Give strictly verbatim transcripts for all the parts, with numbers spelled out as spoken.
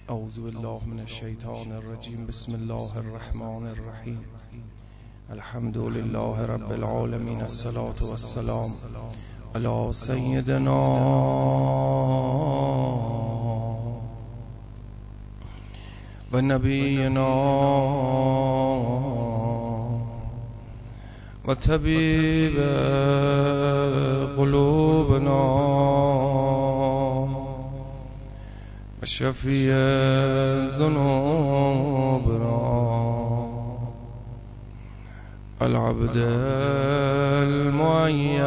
اعوذ بالله من الشیطان الرجیم. بسم الله الرحمن الرحیم. الحمد لله رب العالمین. الصلاة والسلام علی سیدنا و نبینا و طبیب قلوبنا و شفیع ذنوبنا العبد المؤید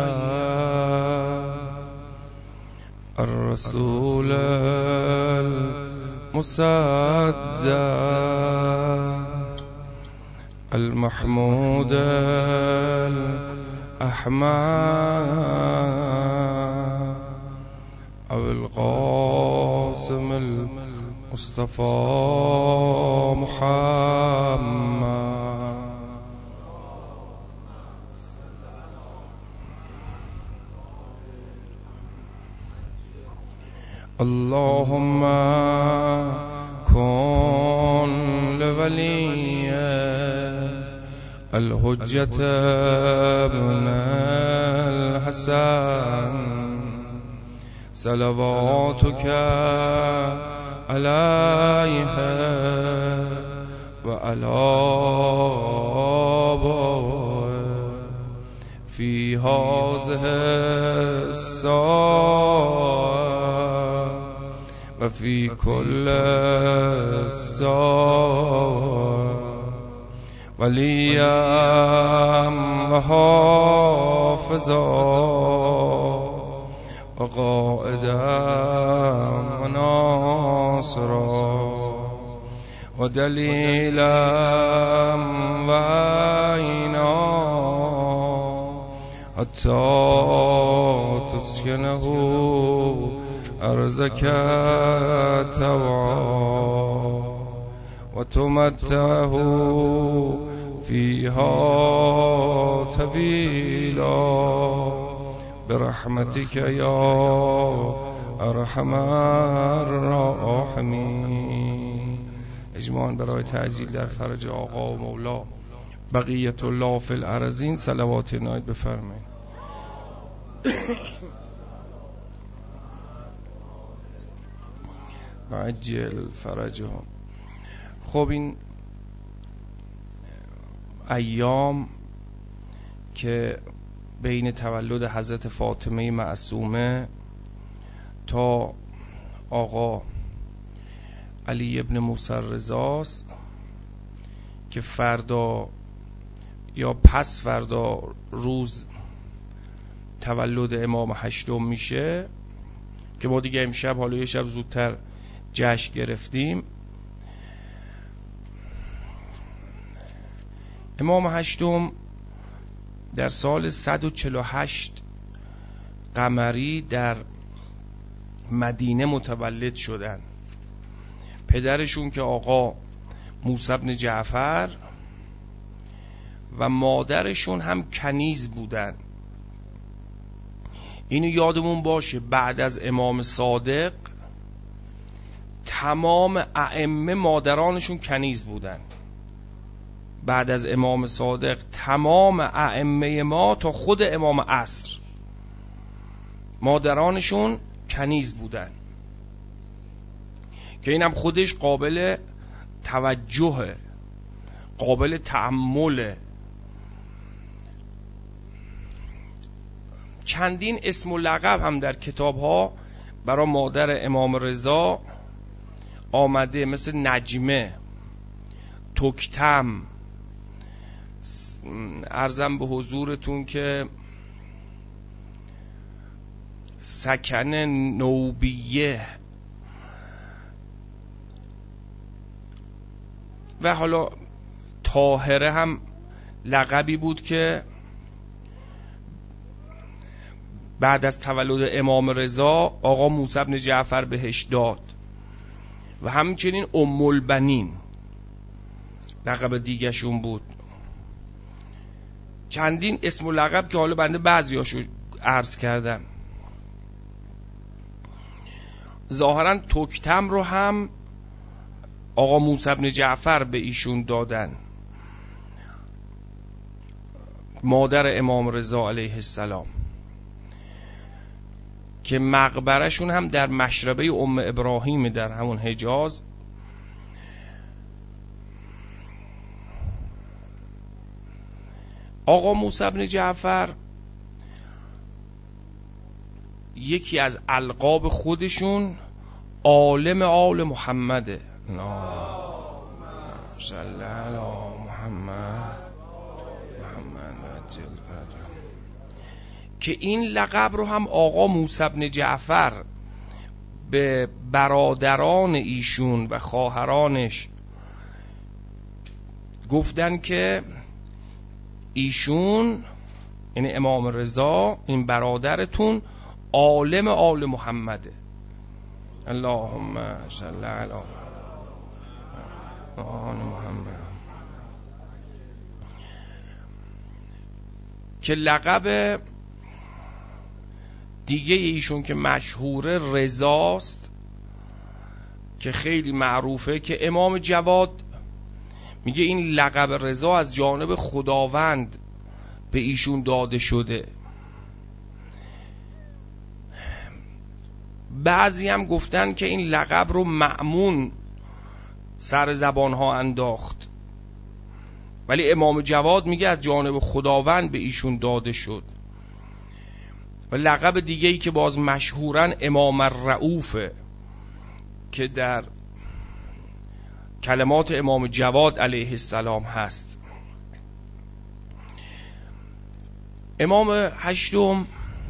الرسول المصدق المحمود الأحمد أبو القاسم المصطفى محمد. اللهم كن لولي الحجة ابن الحسن صلواتك عليه وعلى آبائه في هذه الساعة وفي كل ساعة وليا وحافظا وقائدا وناصرا ودليلا وعينا حتى تسكنه أرزك توعا وتمتعه فيها طويلا برحمتك يا ارحم الراحمین. اجماعاً برای تعجیل در فرج آقا و مولا بقیت الله فی الارضین صلوات عنایت بفرمایید. عجل فرجهم. خب این ایام که بین تولد حضرت فاطمه معصومه تا آقا علی ابن موسی رضاست که فردا یا پس فردا روز تولد امام هشتم میشه که ما دیگه امشب حالا یه شب زودتر جشن گرفتیم. امام هشتم در سال صد و چهل و هشت قمری در مدینه متولد شدن. پدرشون که آقا موسی بن جعفر و مادرشون هم کنیز بودن. اینو یادمون باشه بعد از امام صادق تمام ائمه مادرانشون کنیز بودن. بعد از امام صادق تمام ائمه ما تا خود امام عصر مادرانشون کنیز بودن که اینم خودش قابل توجه، قابل تأمل. چندین اسم و لقب هم در کتاب ها برای مادر امام رضا آمده، مثل نجمه، تکتم. عرضم به حضورتون که سکن نوبیه و حالا طاهره هم لقبی بود که بعد از تولد امام رضا آقا موسی بن جعفر بهش داد و همچنین ام البنین لقب دیگه شون بود. چندین اسم و لقب که حالا بنده بعضیاشو عرض کردم. ظاهرا تکتم رو هم آقا موسی بن جعفر به ایشون دادن، مادر امام رضا علیه السلام، که مقبرشون هم در مشربه ام ابراهیم در همون حجاز. آقا موسی بن جعفر یکی از القاب خودشون عالم آل محمده. صلی علی محمد که این لقب رو هم آقا موسی بن جعفر به برادران ایشون و خواهرانش گفتن که ایشون، یعنی امام رضا، این برادرتون عالم آل محمده. اللهم صل علی آل محمد. که لقب دیگه ایشون که مشهور رضاست، که خیلی معروفه، که امام جواد میگه این لقب رضا از جانب خداوند به ایشون داده شده. بعضی هم گفتن که این لقب رو مأمون سر زبان ها انداخت، ولی امام جواد میگه از جانب خداوند به ایشون داده شد. و لقب دیگه ای که باز مشهورن امام الرؤوفه، که در کلمات امام جواد علیه السلام هست. امام هشتم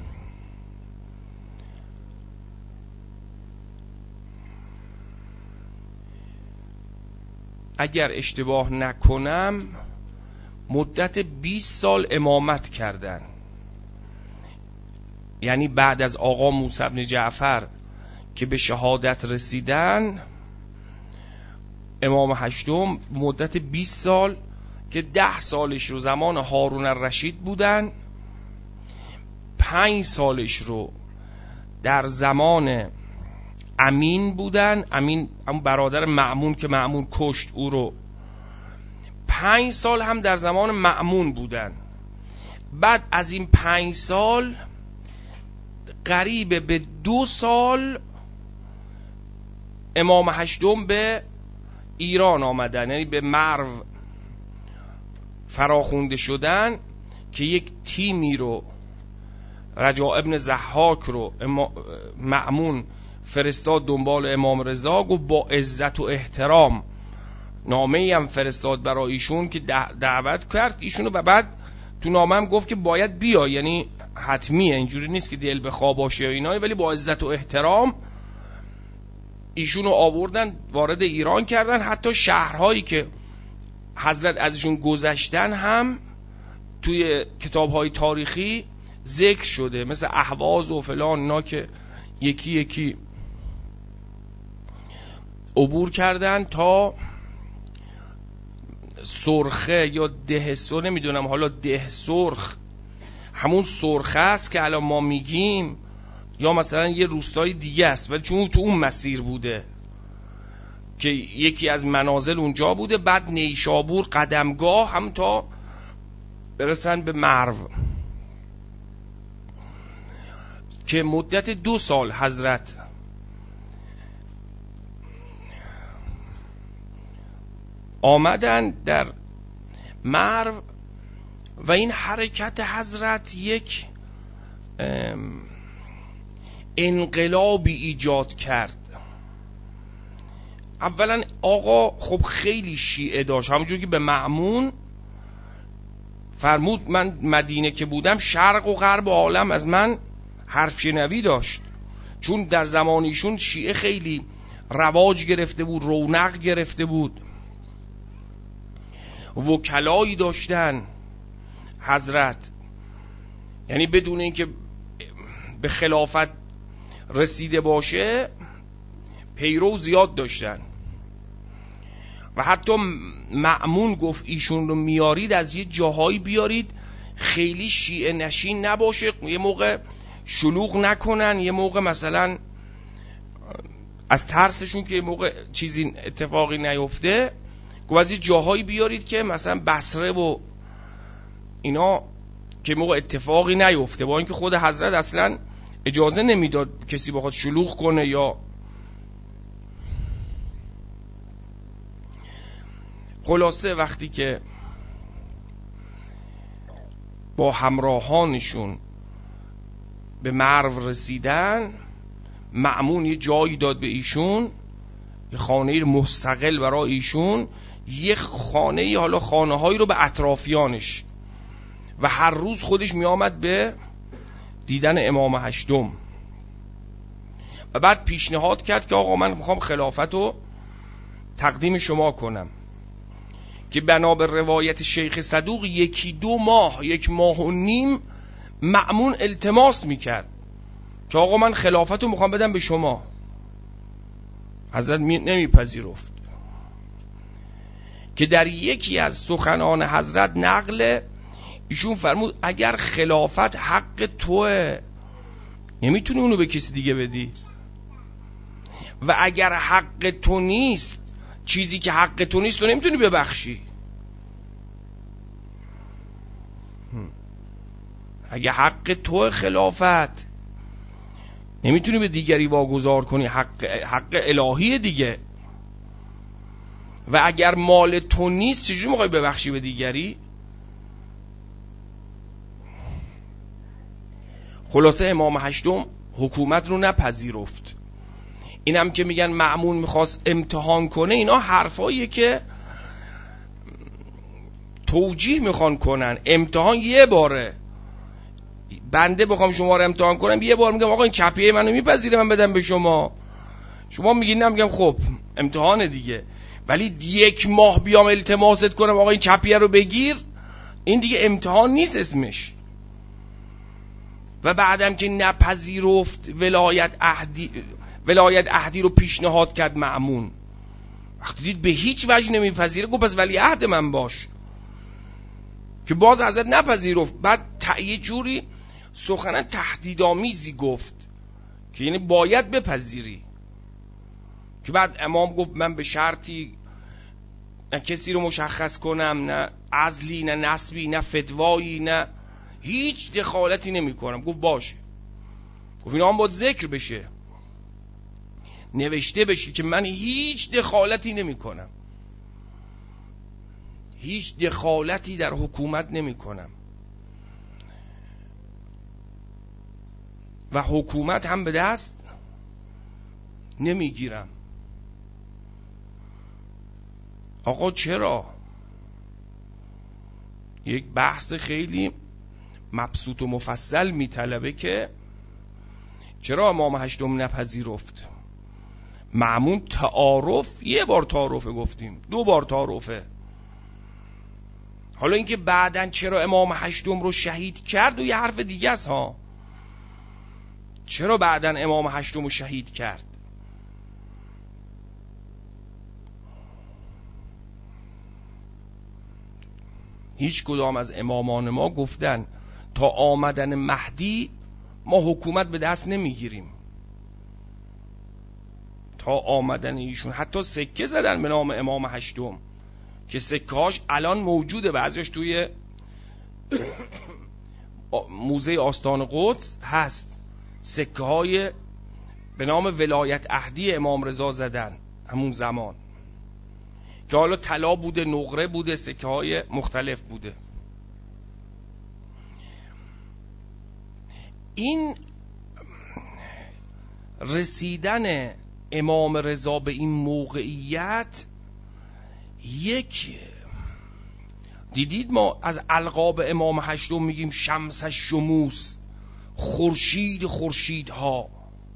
اگر اشتباه نکنم مدت بیست سال امامت کردن، یعنی بعد از آقا موسی بن جعفر که به شهادت رسیدن، امام هشتم مدت بیست سال که ده سالش رو زمان هارون الرشید بودن، پنج سالش رو در زمان امین بودن، امین اون برادر مأمون که مأمون کشت او رو، پنج سال هم در زمان مأمون بودن. بعد از این پنج سال قریب به دو سال امام هشتم به ایران آمدن، یعنی به مرو فراخونده شدن، که یک تیمی رو رجاء ابن ضحاک رو مأمون فرستاد دنبال امام رضا، گفت با عزت و احترام نامه‌ای هم فرستاد برای ایشون که دعوت کرد ایشونو، و بعد تو نامه هم گفت که باید بیا، یعنی حتمیه، اینجوری نیست که دل بخواه باشه یا اینا، ولی با عزت و احترام ایشونو آوردن وارد ایران کردن. حتی شهرهایی که حضرت ازشون گذشتن هم توی کتاب‌های تاریخی ذکر شده، مثل اهواز و فلان، اینا که یکی یکی عبور کردن تا سرخه یا دهسو، نمیدونم حالا ده سرخ همون سرخه است که الان ما میگیم، یا مثلا یه روستای دیگه است، ولی چون تو اون مسیر بوده که یکی از منازل اونجا بوده. بعد نیشابور قدمگاه، هم تا برسن به مرو، که مدت دو سال حضرت آمدن در مرو. و این حرکت حضرت یک انقلابی ایجاد کرد. اولا آقا خب خیلی شیعه داشت، همونجور که به مأمون فرمود من مدینه که بودم شرق و غرب عالم از من حرف شنوی داشت، چون در زمانیشون شیعه خیلی رواج گرفته بود، رونق گرفته بود، وکلایی داشتن حضرت، یعنی بدون اینکه به خلافت رسیده باشه پیرو زیاد داشتن. و حتی مأمون گفت ایشون رو میارید از یه جاهایی بیارید خیلی شیعه نشین نباشه، یه موقع شلوغ نکنن، یه موقع مثلا از ترسشون که موقع چیزی اتفاقی نیفته گفت از این جاهایی بیارید که مثلا بصره و اینا که موقع اتفاقی نیفته، با اینکه خود حضرت اصلا اجازه نمیداد کسی بخواد شلوغ کنه. یا خلاصه وقتی که با همراهانشون به مرو رسیدن، مأمون یه جایی داد به ایشون، یه خانه مستقل برای ایشون، یه خانه، حالا خانه هایی رو به اطرافیانش، و هر روز خودش می آمد به دیدن امام هشتم و بعد پیشنهاد کرد که آقا من میخوام خلافت رو تقدیم شما کنم، که بنا به روایت شیخ صدوق یکی دو ماه یک ماه و نیم مأمون التماس میکرد که آقا من خلافت رو میخوام بدم به شما. حضرت نمیپذیرفت، که در یکی از سخنان حضرت نقل ایشون فرمود اگر خلافت حق توه نمیتونی اونو به کسی دیگه بدی، و اگر حق تو نیست، چیزی که حق تو نیست تو نمیتونی ببخشی. اگه حق تو خلافت نمیتونی به دیگری واگذار کنی، حق, حق الهی دیگه. و اگر مال تو نیست چجوری میخوای ببخشی به دیگری؟ خلاصه امام هشتم حکومت رو نپذیرفت. اینم که میگن مأمون میخواست امتحان کنه، اینا حرفاییه که توجیه میخوان کنن. امتحان یه باره، بنده بخوام شما رو امتحان کنم یه بار میگم آقا این چپیه منو میپذیره من بدم به شما، شما میگین نه، میگم خب امتحان دیگه. ولی یک ماه بیام التماست کنم آقا این چپیه رو بگیر، این دیگه امتحان نیست اسمش. و بعدم که نپذیرفت، ولایت عهدی ولایت عهدی رو پیشنهاد کرد مأمون. وقتی دید به هیچ وجه نمیپذیره گفت پس ولی عهد من باش، که باز حضرت نپذیرفت. بعد یه جوری سخنن تهدیدآمیزی گفت که یعنی باید بپذیری، که بعد امام گفت من به شرطی نه کسی رو مشخص کنم، نه عزلی، نه نسبی، نه فتوایی، نه هیچ دخالتی نمی کنم. گفت باشه. گفت اینا هم باید ذکر بشه، نوشته بشه که من هیچ دخالتی نمی کنم، هیچ دخالتی در حکومت نمی کنم، و حکومت هم به دست نمی گیرم. آقا چرا؟ یک بحث خیلی مبسوط و مفصل می طلبه که چرا امام هشتم نپذیرفت. مأمون تعارف، یه بار تعارفه گفتیم، دو بار تعارفه. حالا اینکه بعدن چرا امام هشتم رو شهید کرد و یه حرف دیگه است ها. چرا بعدن امام هشتم رو شهید کرد؟ هیچ کدام از امامان ما گفتن تا آمدن مهدی ما حکومت به دست نمیگیریم. تا آمدن ایشون حتی سکه زدن به نام امام هشتم که سکه‌هاش الان موجوده، بعضیش توی موزه آستان قدس هست، سکه های به نام ولایت عهدی امام رضا زدن همون زمان، که حالا طلا بوده، نقره بوده، سکه های مختلف بوده. این رسیدن امام رضا به این موقعیت، یک دیدید ما از القاب امام هشتم میگیم شمس الشموس، خورشید خورشیدها.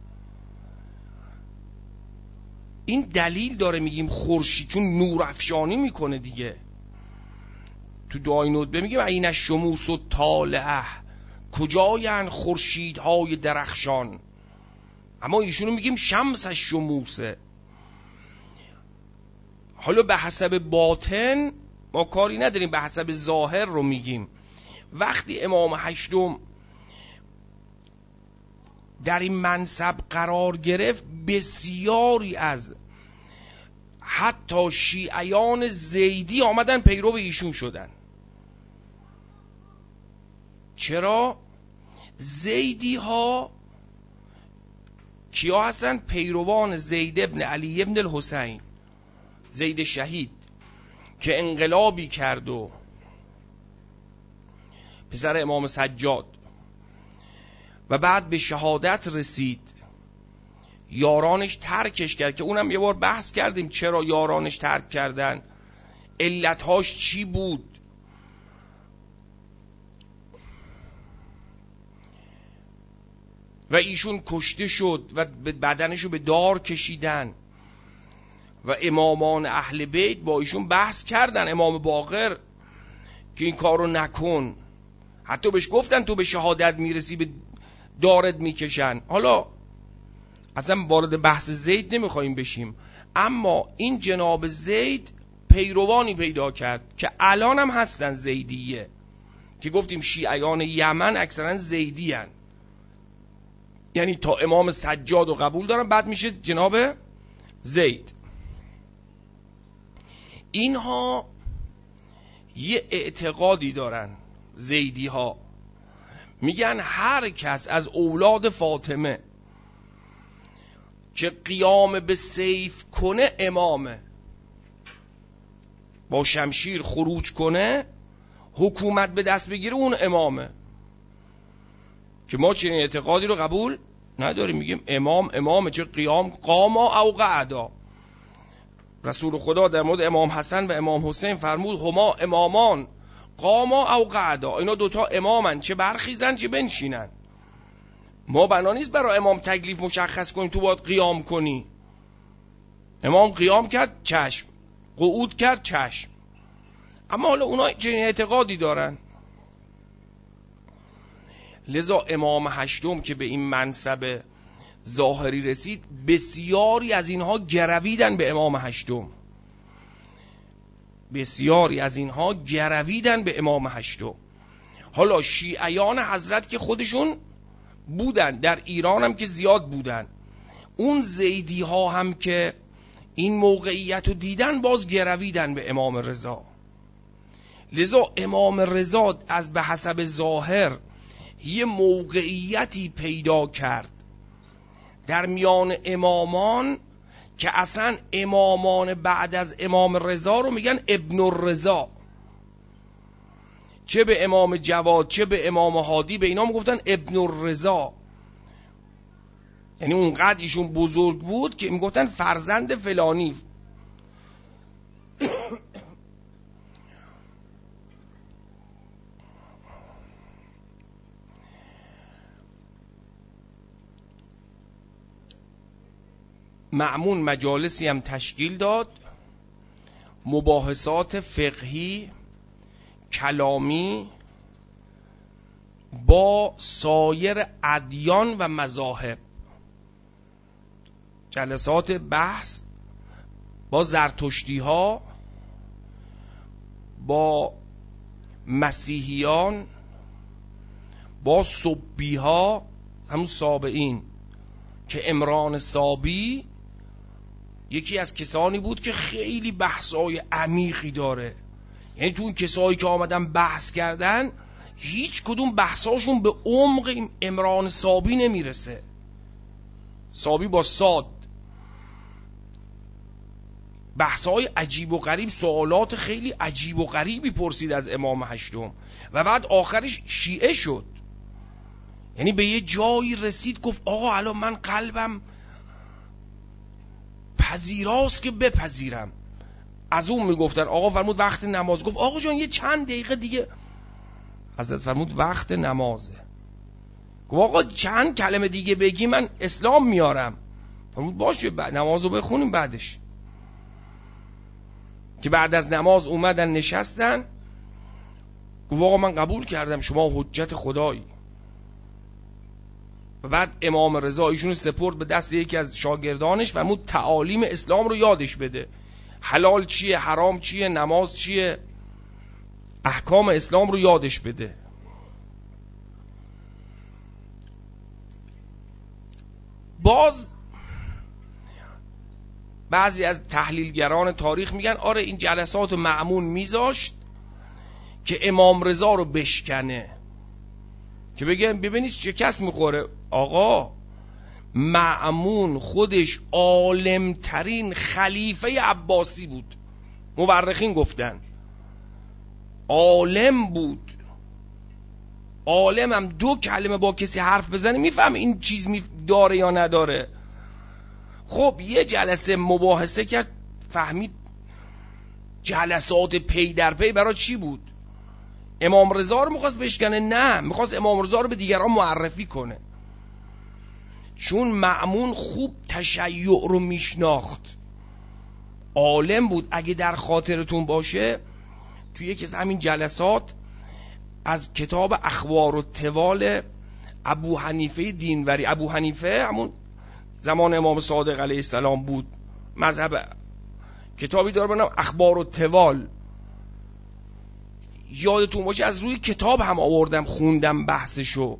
این دلیل داره میگیم خورشید، چون نور افشانی میکنه دیگه. تو دعای ندبه میگیم عین الشموس و طالعه، کجاین خورشیدهای درخشان. اما ایشونو میگیم شمس الشموسه. حالا به حسب باطن ما کاری نداریم، به حسب ظاهر رو میگیم. وقتی امام هشتم در این منصب قرار گرفت، بسیاری از حتی شیعیان زیدی آمدن پیرو ایشون شدن. چرا؟ زیدی ها کیا هستن؟ پیروان زید ابن علی ابن الحسین، زید شهید که انقلابی کرد و پسر امام سجاد و بعد به شهادت رسید، یارانش ترکش کرد که اونم یه بار بحث کردیم چرا یارانش ترک کردن، علتهاش چی بود. و ایشون کشته شد و بدنشو به دار کشیدن و امامان اهل بیت با ایشون بحث کردن، امام باقر که این کارو نکن، حتی بهش گفتن تو به شهادت میرسی به دارت میکشن. حالا اصلا وارد بحث زید نمیخوایم بشیم، اما این جناب زید پیروانی پیدا کرد که الان هم هستن زیدیه، که گفتیم شیعیان یمن اکثرا زیدی هن. یعنی تا امام سجاد رو قبول دارن، بعد میشه جناب زید. اینها یه اعتقادی دارن، زیدی ها میگن هر کس از اولاد فاطمه که قیام به سیف کنه امامه، با شمشیر خروج کنه حکومت به دست بگیره اون امامه، که ما چنین اعتقادی رو قبول نداریم. میگیم امام امامه، چه قیام قاما او قعدا. رسول خدا در مورد امام حسن و امام حسین فرمود هما امامان قاما او قعدا، اینا دوتا امامن، چه برخیزن چه بنشینن. ما بنا نیست برای امام تکلیف مشخص کنیم تو باید قیام کنی. امام قیام کرد چشم، قعود کرد چشم. اما حالا اونا چنین اعتقادی دارن. لذا امام هشتم که به این منصب ظاهری رسید، بسیاری از اینها گرویدن به امام هشتم، بسیاری از اینها گرویدن به امام هشتم. حالا شیعیان حضرت که خودشون بودن، در ایران هم که زیاد بودن، اون زیدی ها هم که این موقعیت رو دیدن باز گرویدن به امام رضا. لذا امام رضا از به حسب ظاهر یه موقعیتی پیدا کرد در میان امامان که اصلا امامان بعد از امام رضا رو میگن ابن الرضا، چه به امام جواد چه به امام هادی به اینا میگفتن ابن الرضا. یعنی اونقدر ایشون بزرگ بود که میگفتن فرزند فلانی. مأمون مجالسی هم تشکیل داد، مباحثات فقهی کلامی با سایر ادیان و مذاهب، جلسات بحث با زرتشتی ها، با مسیحیان، با سبی ها، همون سابعین که عمران سابی یکی از کسانی بود که خیلی بحثای عمیقی داره. یعنی تو اون کسایی که آمدن بحث کردن هیچ کدوم بحثاشون به عمق عمران سابی نمیرسه. سابی با صاد، بحثای عجیب و غریب، سوالات خیلی عجیب و غریبی پرسید از امام هشتم و بعد آخرش شیعه شد. یعنی به یه جایی رسید گفت آقا الان من قلبم پذیراست که بپذیرم. از اون میگفتن آقا فرمود وقت نماز، گفت آقا جان یه چند دقیقه دیگه. حضرت فرمود وقت نمازه. گفت آقا چند کلمه دیگه بگی من اسلام میارم. فرمود باشه نمازو بخونیم بعدش. که بعد از نماز اومدن نشستن، گفت آقا من قبول کردم شما حجت خدایی. و بعد امام رضا ایشونو سپرد به دست یکی از شاگردانش، فرمود تعالیم اسلام رو یادش بده، حلال چیه حرام چیه نماز چیه، احکام اسلام رو یادش بده. باز بعضی از تحلیلگران تاریخ میگن آره این جلسات مأمون میذاشت که امام رضا رو بشکنه، که بگن ببینید چه کس میخوره. آقا مأمون خودش عالمترین خلیفه عباسی بود، مورخین گفتن عالم بود. عالم هم دو کلمه با کسی حرف بزنه میفهم این چیز می داره یا نداره. خب یه جلسه مباحثه کرد، فهمید جلسات پی در پی برای چی بود؟ امام رضا رو میخواست بشکنه؟ نه، میخواست امام رضا رو به دیگران معرفی کنه، چون مأمون خوب تشیع رو میشناخت، عالم بود. اگه در خاطرتون باشه توی یکی از همین جلسات از کتاب اخبار و توال ابو حنیفه دینوری، ابو حنیفه همون زمان امام صادق علیه السلام بود، مذهب کتابی داره به نام اخبار و توال، یادتون باشه از روی کتاب هم آوردم خوندم بحثشو.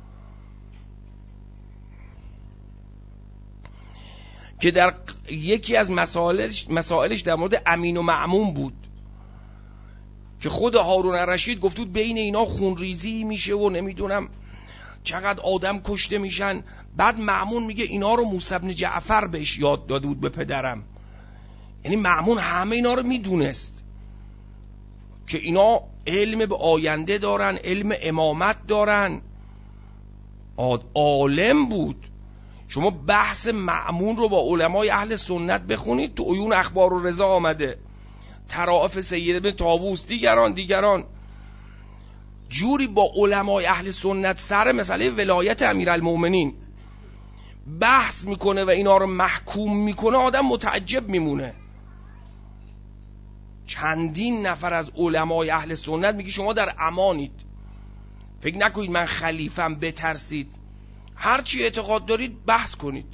که در یکی از مسائلش مسائلش در مورد امین و مأمون بود که خود هارون الرشید گفت بود بین اینا خونریزی میشه و نمیدونم چقدر آدم کشته میشن. بعد مأمون میگه اینا رو موسی بن جعفر بهش یاد داده بود به پدرم. یعنی مأمون همه اینا رو میدونست که اینا علم به آینده دارن، علم امامت دارن، عالم بود. شما بحث مأمون رو با علمای اهل سنت بخونید، تو عیون اخبار و رضا آمده، طرائف سید بن طاووس، دیگران دیگران جوری با علمای اهل سنت سر مسئله ولایت امیرالمومنین بحث میکنه و اینا رو محکوم میکنه، آدم متعجب میمونه. چندین نفر از علمای اهل سنت میگه شما در امانید، فکر نکنید من خلیفم بترسید، هر چی اعتقاد دارید بحث کنید.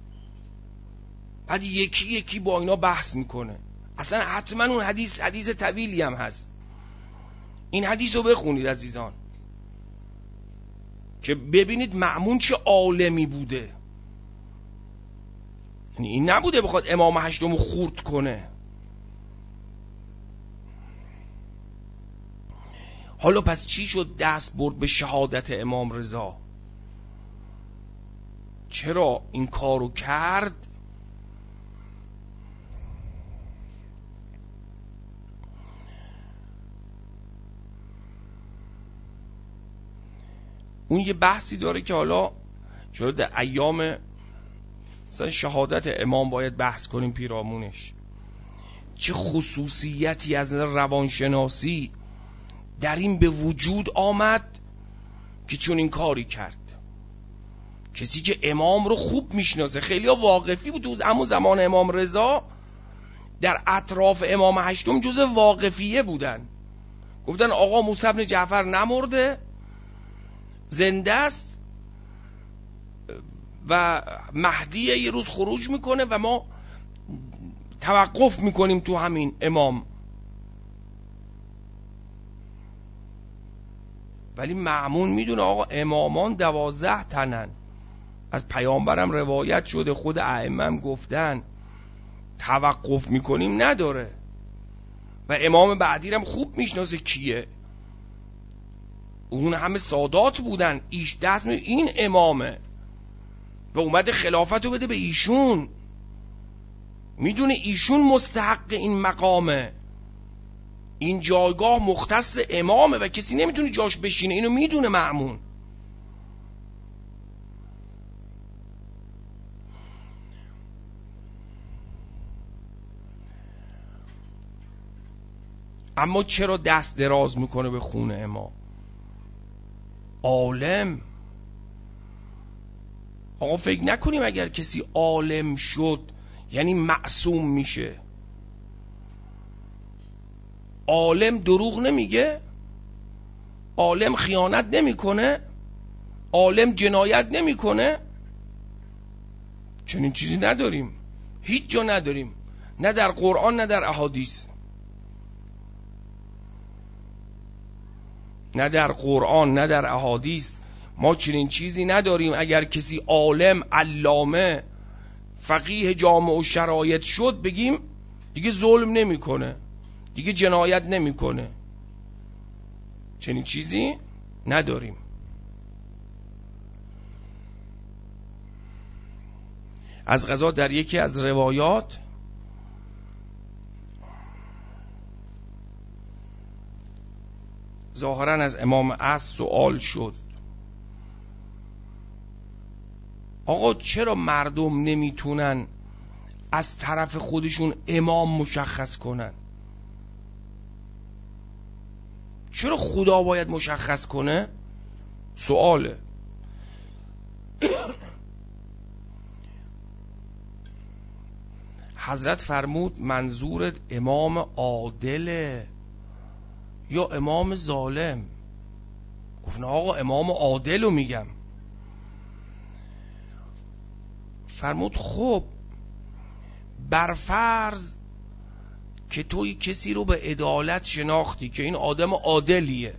بعد یکی یکی با اینا بحث میکنه. اصلا حتما اون حدیث حدیث طویلی هم هست، این حدیث رو بخونید عزیزان که ببینید مأمون چه عالمی بوده. یعنی این نبوده بخواد امام هشتم رو خورد کنه. حالا پس چی شد دست برد به شهادت امام رضا؟ چرا این کارو کرد؟ اون یه بحثی داره که حالا چرا در ایام مثلا شهادت امام باید بحث کنیم پیرامونش. چه خصوصیتی از روانشناسی در این به وجود آمد که چون این کاری کرد. کسی که امام رو خوب میشناسه، خیلی ها واقفی بود تو همون زمان امام رضا، در اطراف امام هشتم جز واقفیه بودن، گفتن آقا موسی بن جعفر نمرده، زنده است و مهدی یه روز خروج میکنه و ما توقف میکنیم تو همین امام. ولی مأمون میدونه آقا امامان دوازده تنن، از پیامبرم روایت شده، خود ائمه هم گفتن توقف میکنیم نداره. و امام بعدی هم خوب میشناسه کیه، اون همه سادات بودن، ایش دست می این امامه و اومده خلافت رو بده به ایشون، میدونه ایشون مستحق این مقامه، این جایگاه مختص امامه و کسی نمیتونه جاش بشینه، اینو میدونه مأمون. اما چرا دست دراز میکنه به خون امام؟ عالم. آقا فکر نکنیم اگر کسی عالم شد یعنی معصوم میشه. عالم دروغ نمیگه، عالم خیانت نمیکنه، عالم جنایت نمیکنه. چنین چیزی نداریم، هیچ جا نداریم، نه در قرآن نه در احادیث. نه در قرآن نه در احادیث ما چنین چیزی نداریم. اگر کسی عالم، علامه، فقیه جامع و شرایط شد بگیم دیگه ظلم نمیکنه، دیگه جنایت نمیکنه. چنین چیزی نداریم. از قضا در یکی از روایات ظاهرا از امام عصر سوال شد آقا چرا مردم نمیتونن از طرف خودشون امام مشخص کنن؟ چرا خدا باید مشخص کنه؟ سواله. حضرت فرمود منظورت امام عادله یا امام ظالم؟ گفت نه آقا امام عادل رو میگم. فرمود خب برفرض که توی کسی رو به عدالت شناختی که این آدم عادلیه.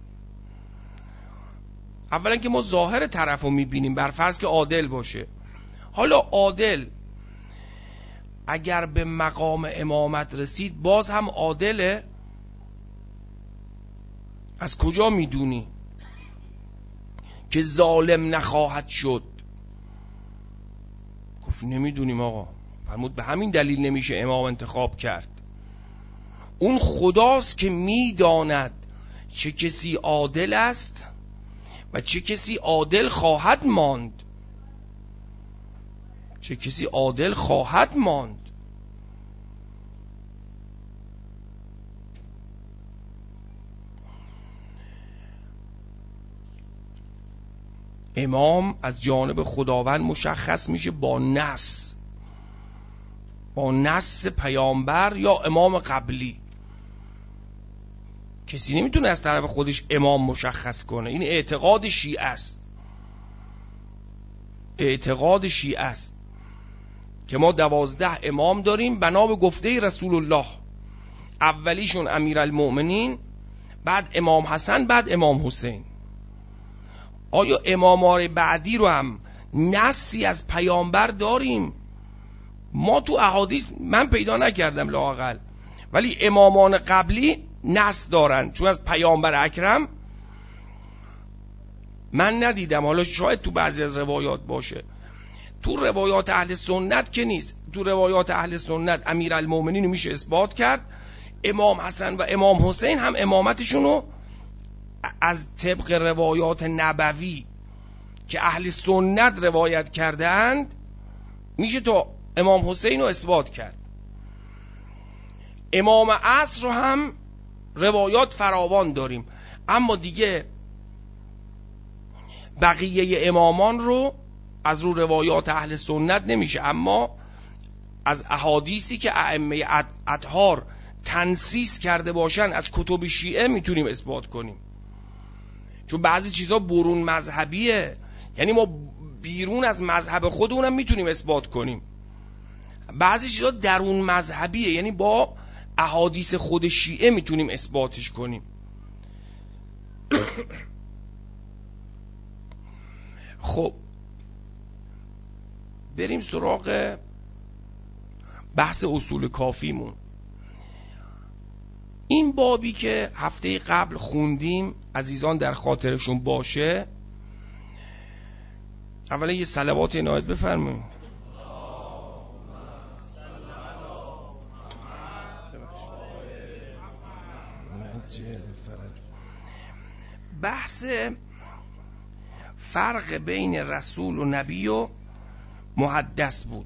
اولا که ما ظاهر طرف رو میبینیم، برفرض که عادل باشه. حالا عادل اگر به مقام امامت رسید باز هم عادله؟ از کجا میدونی که ظالم نخواهد شد؟ گفت نمیدونیم آقا. فرمود به همین دلیل نمیشه امام انتخاب کرد. اون خداست که میداند چه کسی عادل است و چه کسی عادل خواهد ماند. چه کسی عادل خواهد ماند. امام از جانب خداوند مشخص میشه با نص، با نص پیامبر یا امام قبلی. کسی نمیتونه از طرف خودش امام مشخص کنه. این اعتقاد شیعه است. اعتقاد شیعه است که ما دوازده امام داریم بنا به گفته رسول الله. اولیشون امیرالمؤمنین، بعد امام حسن، بعد امام حسین. آیا امامان بعدی رو هم نصی از پیامبر داریم؟ ما تو احادیث من پیدا نکردم لااقل، ولی امامان قبلی نص دارن، چون از پیامبر اکرم من ندیدم. حالا شاید تو بعضی از روایات باشه. تو روایات اهل سنت که نیست. تو روایات اهل سنت امیرالمؤمنین رو میشه اثبات کرد. امام حسن و امام حسین هم امامتشون رو از طبق روایات نبوی که اهل سنت روایت کرده اند میشه تو امام حسین رو اثبات کرد. امام عصر رو هم روایات فراوان داریم، اما دیگه بقیه امامان رو از رو روایات اهل سنت نمیشه، اما از احادیثی که ائمه اطهار تنصیص کرده باشن از کتب شیعه میتونیم اثبات کنیم. چون بعضی چیزا برون مذهبیه، یعنی ما بیرون از مذهب خودمونم میتونیم اثبات کنیم. بعضی چیزا درون مذهبیه، یعنی با احادیث خود شیعه میتونیم اثباتش کنیم. خب بریم سراغ بحث اصول کافیمون. این بابی که هفته قبل خوندیم عزیزان در خاطرشون باشه، اولا یه صلوات عنایت بفرمایید. بحث فرق بین رسول و نبی و محدث بود.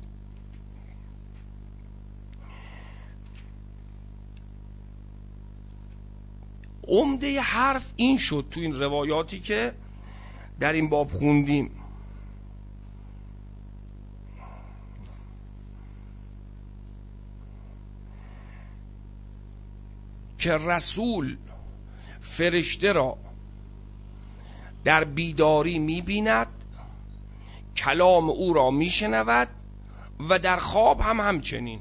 عمده حرف این شد تو این روایاتی که در این باب خوندیم که رسول فرشته را در بیداری می‌بیند، کلام او را می‌شنود و در خواب هم همچنین.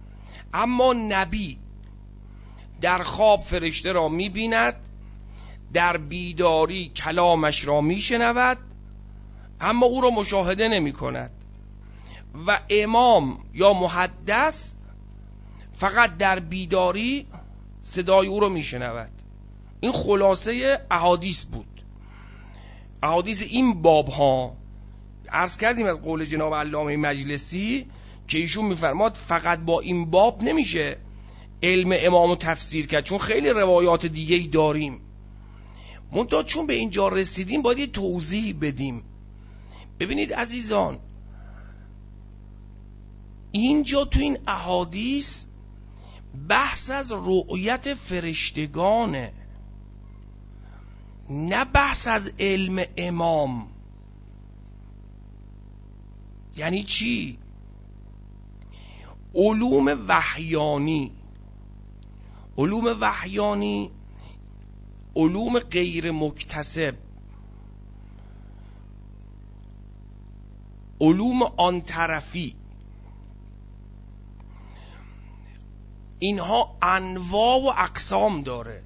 اما نبی در خواب فرشته را می‌بیند، در بیداری کلامش را میشنود اما او را مشاهده نمی کند و امام یا محدث فقط در بیداری صدای او را میشنود. این خلاصه احادیث بود. احادیث این باب ها عرض کردیم از قول جناب علامه مجلسی که ایشون میفرماد فقط با این باب نمیشه علم امامو تفسیر کرد، چون خیلی روایات دیگه ای داریم. منتها چون به اینجا رسیدیم باید یه توضیح بدیم. ببینید عزیزان، اینجا تو این احادیث بحث از رؤیت فرشتگانه، نه بحث از علم امام. یعنی چی؟ علوم وحیانی علوم وحیانی علوم غیر مکتسب، علوم آن طرفی، اینها انواع و اقسام داره.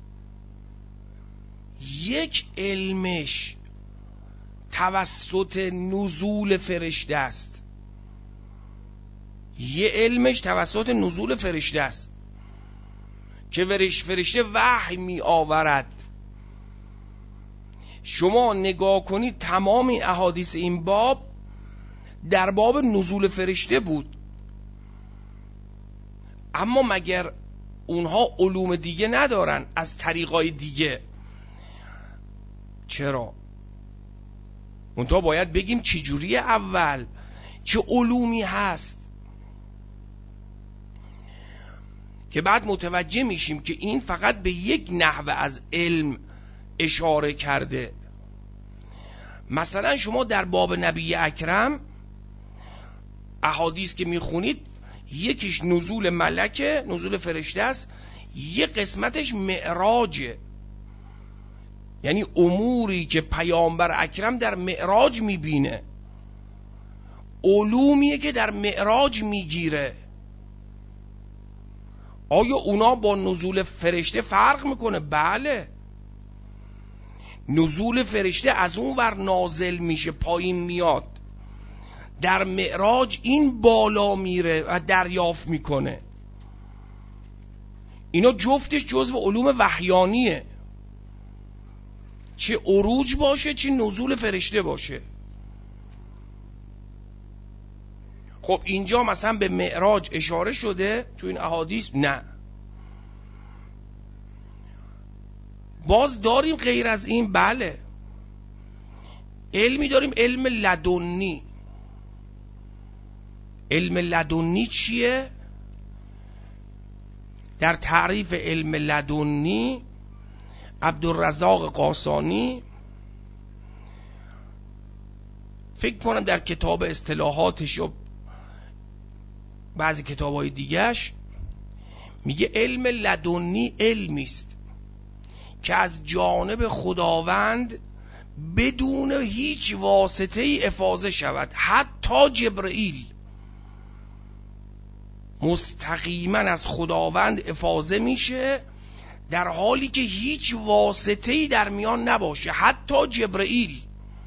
یک علمش توسط نزول فرشته است، یه علمش توسط نزول فرشته است که فرشته وحی می آورد. شما نگاه کنید تمام این احادیث این باب در باب نزول فرشته بود. اما مگر اونها علوم دیگه ندارن از طریقای دیگه؟ چرا؟ اونتا باید بگیم چجوری اول چه علومی هست که بعد متوجه میشیم که این فقط به یک نحوه از علم اشاره کرده. مثلا شما در باب نبی اکرم احادیث که میخونید یکیش نزول ملکه، نزول فرشته است، یک قسمتش معراجه، یعنی اموری که پیامبر اکرم در معراج میبینه، علومیه که در معراج میگیره. آیا اونا با نزول فرشته فرق میکنه؟ بله. نزول فرشته از اون ور نازل میشه پایین میاد، در معراج این بالا میره و دریافت میکنه. اینا جفتش جزو علوم وحیانیه، چه عروج باشه چه نزول فرشته باشه. خب اینجا مثلا به معراج اشاره شده تو این احادیث؟ نه. باز داریم غیر از این؟ بله. علمی داریم، علم لدنی. علم لدنی چیه؟ در تعریف علم لدنی عبدالرزاق قاسانی فکر کنم در کتاب اصطلاحاتش و بعضی کتاب‌های دیگه‌اش میگه علم لدنی علمی است که از جانب خداوند بدون هیچ واسطه ای افاضه شود. حتی جبرئیل مستقیما از خداوند افاضه میشه در حالی که هیچ واسطه ای در میان نباشه، حتی جبرئیل.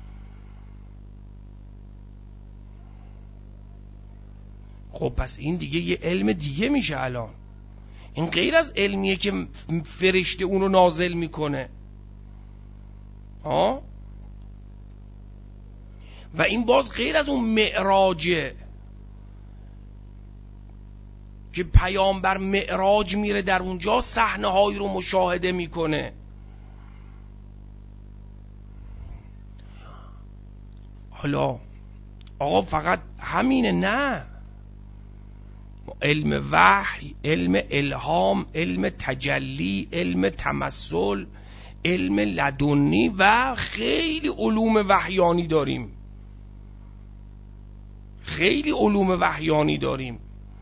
خب پس این دیگه یه علم دیگه میشه الان. این غیر از علمیه که فرشته اونو نازل میکنه ها، و این باز غیر از اون معراجه که پیامبر معراج میره در اونجا صحنه هایی رو مشاهده میکنه. حالا آقا فقط همینه؟ نه. علم وحی، علم الهام، علم تجلی، علم تمثل، علم لدنی و خیلی علوم وحیانی داریم. خیلی علوم وحیانی داریم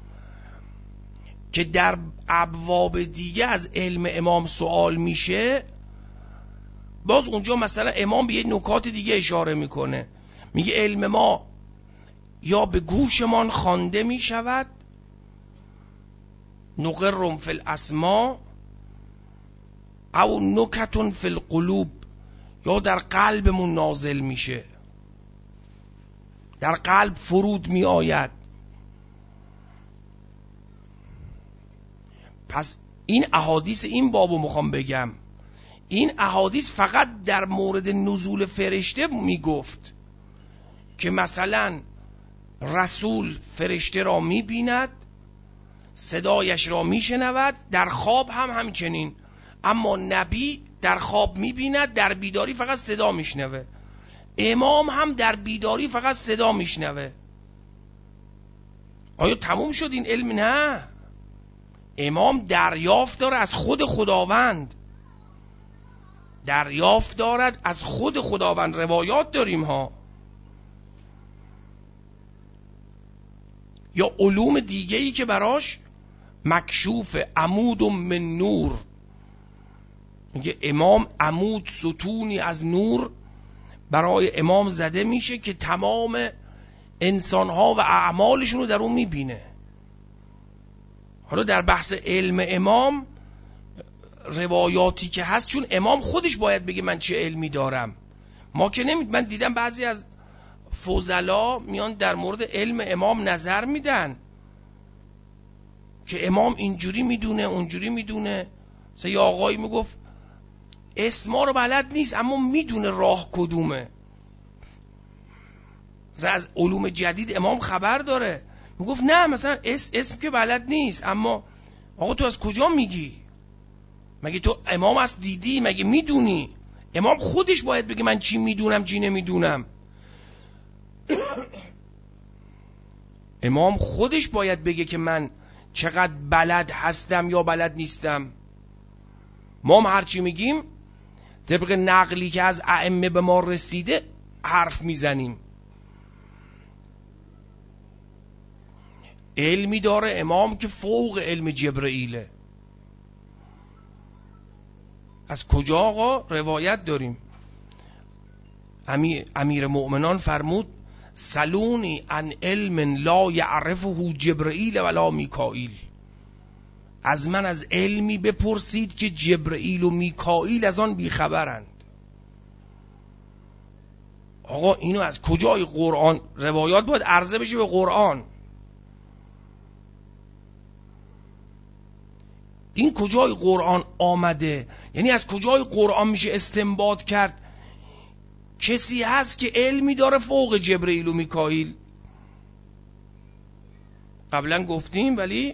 که در ابواب دیگه از علم امام سوال میشه. باز اونجا مثلا امام به یه نکات دیگه اشاره میکنه، میگه علم ما یا به گوشمان خوانده میشود، نقرم فی الاسما، او نکتون فی القلوب، یا در قلبمون نازل میشه، در قلب فرود می آید. پس این احادیث این بابو میخوام بگم، این احادیث فقط در مورد نزول فرشته میگفت که مثلا رسول فرشته را میبیند، صدایش را میشنود، در خواب هم همچنین. اما نبی در خواب میبیند، در بیداری فقط صدا میشنوه. امام هم در بیداری فقط صدا میشنوه. آیا تموم شد این علم؟ نه، امام دریافت داره از خود خداوند، دریافت دارد از خود خداوند. روایات داریم ها. یا علوم دیگه‌ای که براش مکشوف، عمود من نور، میگه امام عمود، ستونی از نور برای امام زده میشه که تمام انسانها و اعمالشون رو در اون میبینه. حالا در بحث علم امام روایاتی که هست، چون امام خودش باید بگه من چه علمی دارم، ما که نمید. من دیدم بعضی از فضلا میان در مورد علم امام نظر میدن که امام اینجوری میدونه اونجوری میدونه. مثلا یه آقایی میگفت اسما رو بلد نیست اما میدونه راه کدومه. مثلا از علوم جدید امام خبر داره، میگفت نه مثلا اسم, اسم که بلد نیست، اما آقا تو از کجا میگی؟ مگه تو امام از دیدی؟ مگه میدونی؟ امام خودش باید بگه من چی میدونم چی نمیدونم. امام خودش باید بگه که من چقدر بلد هستم یا بلد نیستم. ما هم هرچی میگیم طبق نقلی که از ائمه به ما رسیده حرف میزنیم. علمی داره امام که فوق علم جبرئیله. از کجا آقا؟ روایت داریم. امیر, امیر مؤمنان فرمود سلونی عن علم لا یعرفه جبرئیل ولا میکائیل. از من از علمی بپرسید که جبرئیل و میکائیل از آن بیخبرند. آقا اینو از کجای قرآن؟ روایات باید عرضه بشه به قرآن. این کجای قرآن آمده؟ یعنی از کجای قرآن میشه استنباط کرد کسی هست که علمی داره فوق جبرئیل و میکائیل؟ قبلا گفتیم ولی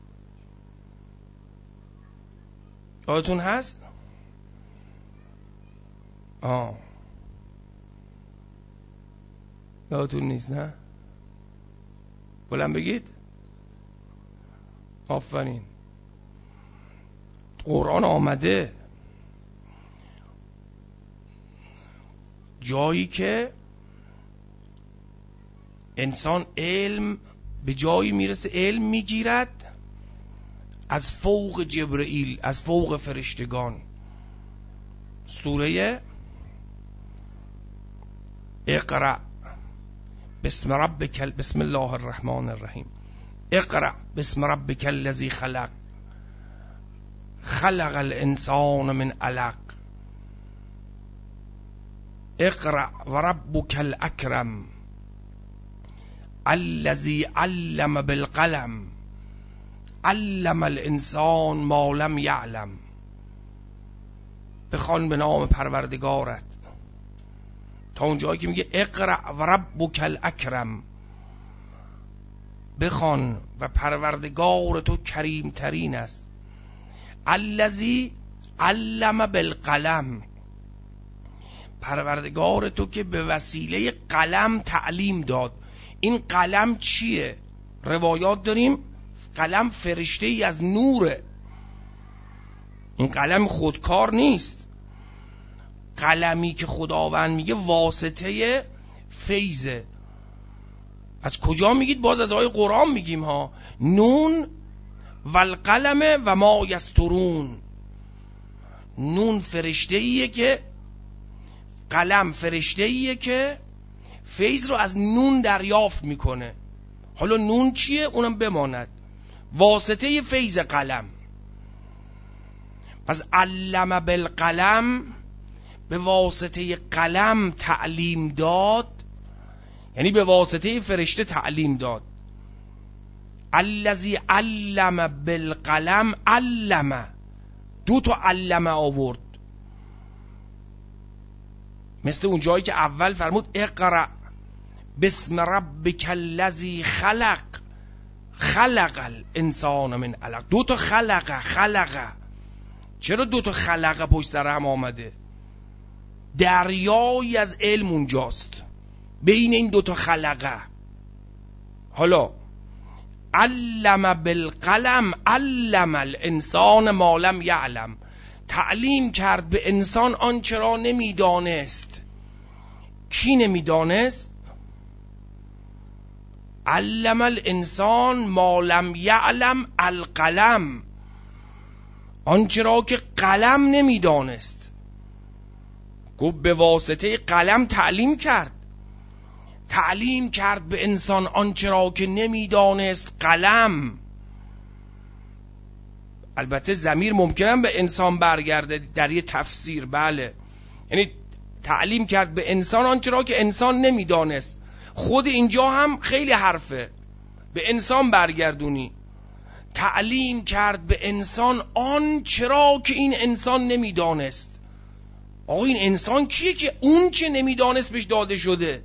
یادتون هست؟ آه یادتون نیست نه؟ بلند بگید. آفرین. قرآن آمده جایی که انسان علم به جایی میرسه، علم میگیرد از فوق جبرئیل، از فوق فرشتگان. سوره اقرأ بسم ربک، بسم الله الرحمن الرحیم. اقرأ بسم ربک الذی خلق، خلق الانسان من علق، اقرأ و ربک الاکرم الذی علم بالقلم علم الانسان ما لم یعلم. بخوان به نام پروردگارت تا اونجایی که میگه اقرأ و ربک الاکرم، بخوان و پروردگار تو کریم ترین است. الذی علم بالقلم، پروردگار تو که به وسیله قلم تعلیم داد. این قلم چیه؟ روایات داریم قلم فرشته ای از نوره. این قلم خودکار نیست. قلمی که خداوند میگه واسطه فیضه. از کجا میگید؟ باز از آیه قرآن میگیم ها. نون والقلم و ما یسطرون. نون فرشته ایه که، قلم فرشته ایه که فیض رو از نون دریافت میکنه. حالا نون چیه؟ اونم بماند. واسطه فیض قلم. پس علم بالقلم، به واسطه قلم تعلیم داد، یعنی به واسطه فرشته تعلیم داد. الذی علم بالقلم، علم، دو تا علم آورد، مثل اون جایی که اول فرمود اقرأ بسم ربک الذی خلق، خلق الانسان من علق. دو تا خلق، خلق. چرا دو تا خلق پشت سر هم آمده؟ دریایی از علم اونجاست بین این دو تا خلقه. حالا علم بالقلم، علم الانسان ما لم یعلم، تعلیم کرد به انسان آنچه را نمیدانست. کی نمیدانست؟ علم الانسان ما لم یعلم القلم، آنچه را که قلم نمیدانست. گفت به واسطه قلم تعلیم کرد، تعلیم کرد به انسان آنچه را که نمیدانست قلم. البته ضمیر ممکنه به انسان برگرده در یه تفسیر، بله، یعنی تعلیم کرد به انسان آنچه را که انسان نمیدانست. خود اینجا هم خیلی حرفه، به انسان برگردونی. تعلیم کرد به انسان آنچه را که این انسان نمیدانست. آقا این انسان کیه که اون چه نمیدانست بهش داده شده؟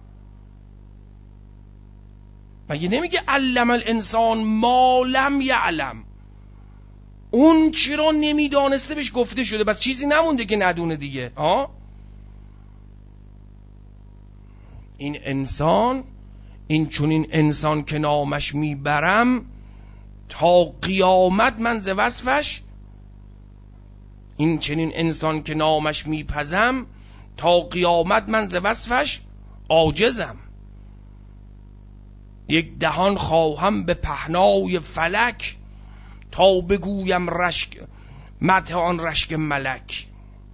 مگه نمیگه علم الانسان ما لم یعلم؟ اون چی را نمیدانسته بهش گفته شده، بس چیزی نمونده که ندونه دیگه. آه؟ این انسان، این چون این انسان که نامش میبرم تا قیامت من ز وصفش، این چنین انسان که نامش میپزم تا قیامت من ز وصفش عاجزم. یک دهان خواهم به پهنای فلک تا بگویم رشک مدح آن رشک ملک.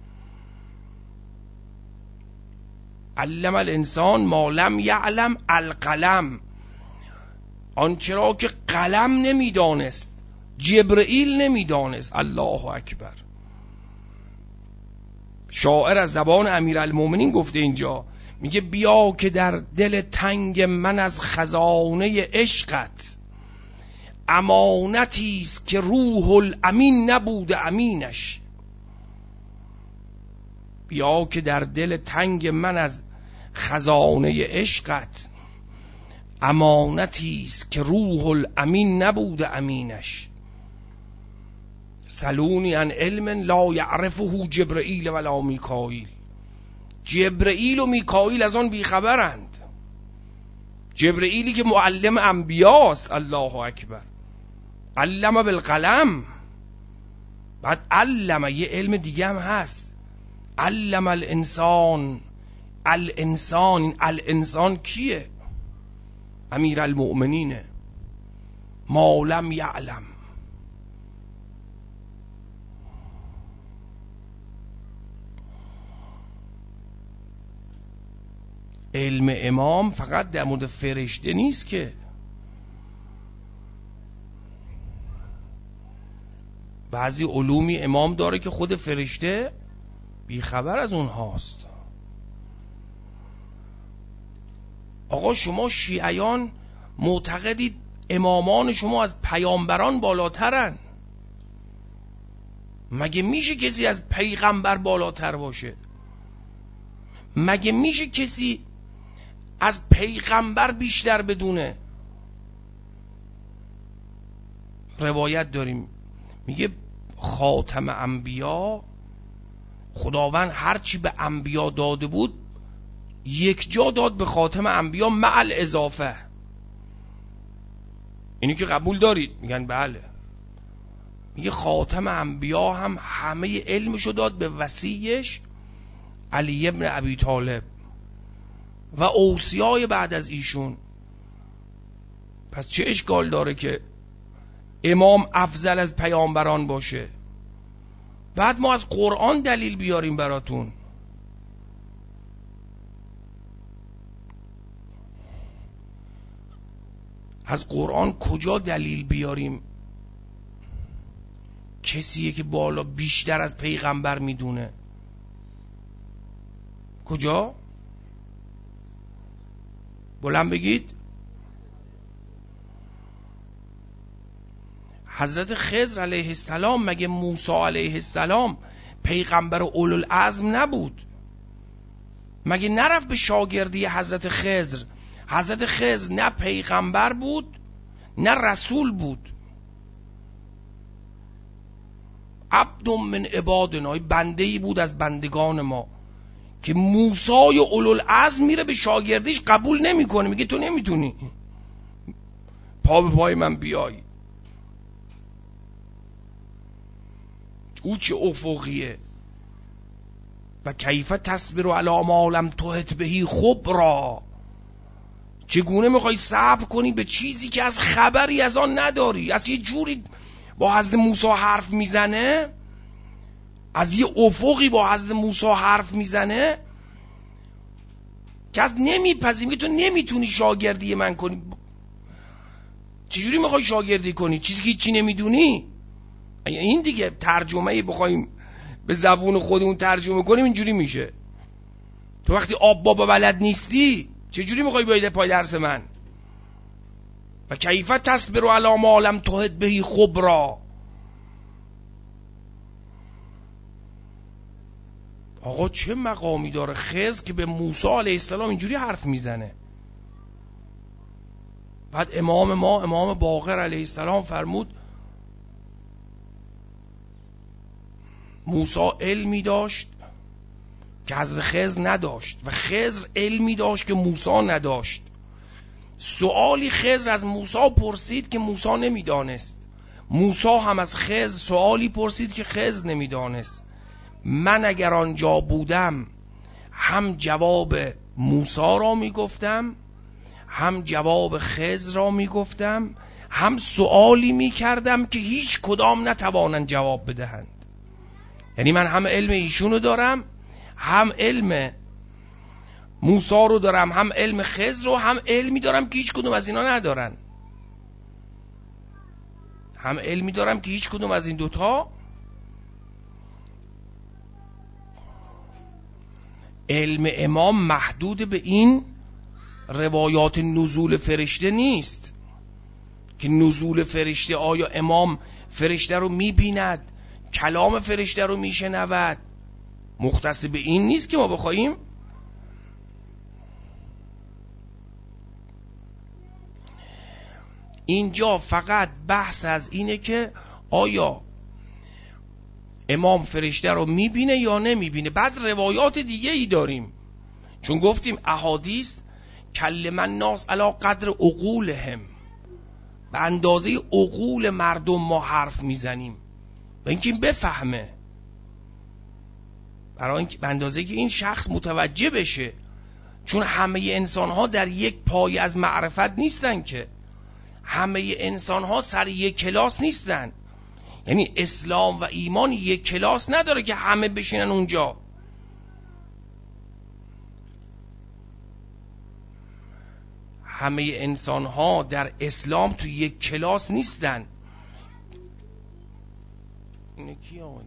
علم الانسان ما لم یعلم القلم، آنچه را که قلم نمیدانست، جبرئیل نمیدانست. الله اکبر. شاعر از زبان امیرالمومنین گفته اینجا، میگه بیا که در دل تنگ من از خزانه عشقت امانتی است که روح الامین نبوده امینش. بیا که در دل تنگ من از خزانه عشقت امانتی است که روح الامین نبوده امینش. سلونی عن علم لا یعرفه جبرئیل ولا میکائیل. جبرئیل و میکائیل از آن بیخبرند. جبرئیلی که معلم انبیاست. الله اکبر. علم بالقلم. بعد علم یه علم دیگه هم هست، علم الانسان. الانسان، این الانسان کیه؟ امیرالمؤمنینه. ما لم یعلم. علم امام فقط در مورد فرشته نیست که، بعضی علومی امام داره که خود فرشته بیخبر از اونهاست. آقا شما شیعیان معتقدید امامان شما از پیامبران بالاترن؟ مگه میشه کسی از پیغمبر بالاتر باشه؟ مگه میشه کسی از پیغمبر بیشتر بدونه؟ روایت داریم میگه خاتم انبیا، خداوند هرچی به انبیا داده بود یک جا داد به خاتم انبیا مع الاضافه. اینی که قبول دارید؟ میگن بله. میگه خاتم انبیا هم همه علمشو داد به وصیش علی ابن ابی طالب و اوصیای بعد از ایشون. پس چه اشکال داره که امام افضل از پیامبران باشه؟ بعد ما از قرآن دلیل بیاریم براتون. از قرآن کجا دلیل بیاریم؟ کسیه که بالا بیشتر از پیغمبر میدونه. کجا؟ بلند بگید. حضرت خضر علیه السلام مگه موسی علیه السلام پیغمبر اولوالعزم نبود؟ مگه نرفت به شاگردی حضرت خضر؟ حضرت خضر نه پیغمبر بود نه رسول بود، عبد من عبادنا، بنده‌ای بود از بندگان ما که موسی اولوالعزم میره به شاگردیش قبول نمیکنه، میگه تو نمیتونی، پا به پای من بیای. او چه افقیه. و کیف تصبر علی ما لم تحط بهی خبرا، چگونه میخوای صبر کنی به چیزی که از خبری از آن نداری؟ از یه جوری با حضرت موسی حرف میزنه، از یه افقی با حضرت موسی حرف میزنه که از نمیپذیری، میگه تو نمیتونی شاگردی من کنی. چجوری میخوای شاگردی کنی چیزی که هیچی نمیدونی؟ این دیگه ترجمه بخوایم به زبون خودمون ترجمه کنیم اینجوری میشه. تو وقتی آب بابا بلد نیستی چجوری میخوای بیای پای درس من؟ و کیف تصبر علی ما لم تحط بهی خبرا. آقا چه مقامی داره خضر که به موسی علیه السلام اینجوری حرف میزنه؟ بعد امام ما امام باقر علیه السلام فرمود موسی علمی داشت که حضرت خضر نداشت و خضر علمی داشت که موسی نداشت. سوالی خضر از موسی پرسید که موسی نمیدانست، موسی هم از خضر سوالی پرسید که خضر نمیدانست. من اگر آنجا بودم هم جواب موسی را میگفتم، هم جواب خضر را میگفتم، هم سوالی میکردم که هیچ کدام نتوانند جواب بدهند. یعنی من هم علم ایشونو دارم، هم علم موسی رو دارم، هم علم خضر رو، هم علمی دارم که هیچ کدوم از اینا ندارن. هم علمی دارم که هیچ کدوم از این دوتا. علم امام محدود به این روایات نزول فرشته نیست که نزول فرشته، آیا امام فرشته رو میبیند، کلام فرشته رو میشنود، مختص به این نیست که ما بخوایم. اینجا فقط بحث از اینه که آیا امام فرشته رو میبینه یا نمیبینه. بعد روایات دیگه ای داریم، چون گفتیم احادیث کلم الناس علی قدر عقولهم، به اندازه عقول مردم ما حرف میزنیم و اینکه این بفهمه، برای اینکه به اندازه که این شخص متوجه بشه، چون همه انسان ها در یک پای از معرفت نیستن، که همه انسان ها سر یک کلاس نیستن. یعنی اسلام و ایمان یک کلاس نداره که همه بشینن اونجا. همه انسان ها در اسلام تو یک کلاس نیستن. اینه کی آمد؟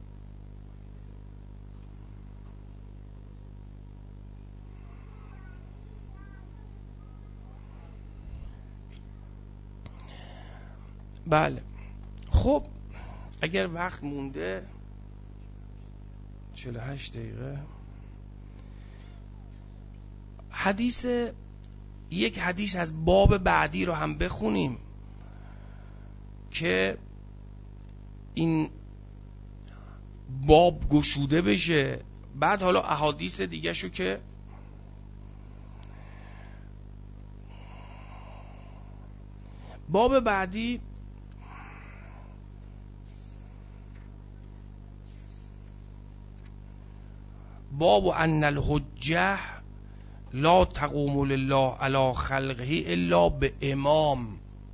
بله خب اگر وقت مونده چهل و هشت دقیقه، حدیث یک حدیث از باب بعدی رو هم بخونیم که این باب گشوده بشه. بعد حالا احادیث دیگه شو که باب بعدی باب ان الحجه لا تقوم لله علی خلقه الا به امام.